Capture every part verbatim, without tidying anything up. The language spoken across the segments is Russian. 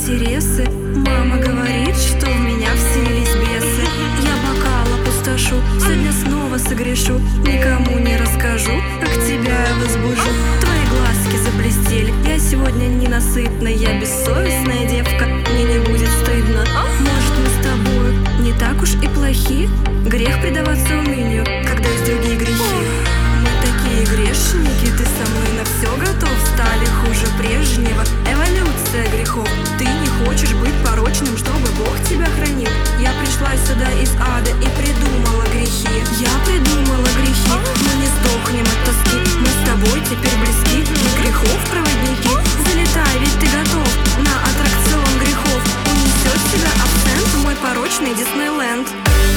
интересы. Мама говорит, что в меня вселились бесы. Я бокал опустошу, сегодня снова согрешу. Никому не расскажу, как тебя я возбужу. Твои глазки заблестели, я сегодня ненасытна. Я бессовестная девка, мне не будет стыдно. Может, мы с тобою не так уж и плохи? Грех предаваться унынию, когда есть другие грехи. Мы такие грешники, ты со мной на все готов. Стали хуже прежнего, эволюция грехов. Ты не хочешь быть порочным, чтобы Бог тебя хранил. Я пришла сюда из ада и придумала грехи. Я придумала грехи, мы не сдохнем от тоски. Мы с тобой теперь близки, не грехов проводники. Залетай, ведь ты готов на аттракцион грехов. Унесет тебя абсент в мой порочный Диснейленд.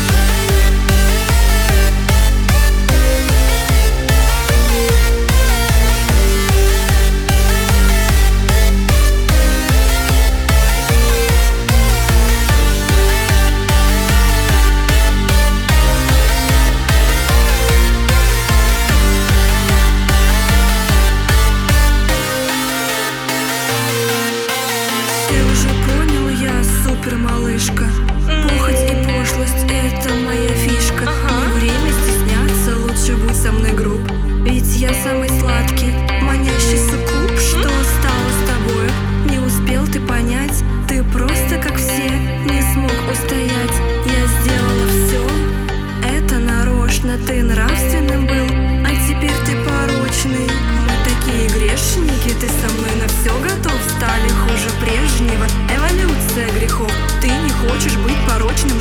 Малышка, похоть и пошлость — это моя фишка. Не время стесняться, лучше будь со мной груб. Ведь я самый сладкий, манящий суккуб. Что стало с тобою? Не успел ты понять. Ты просто как все, не смог устоять. Я сделала все, это нарочно. Ты нравственным был, а теперь ты порочный. Мы такие грешники, ты со мной на все готов. Стали хуже прежнего, эволюция грехов. Ты не хочешь быть порочным,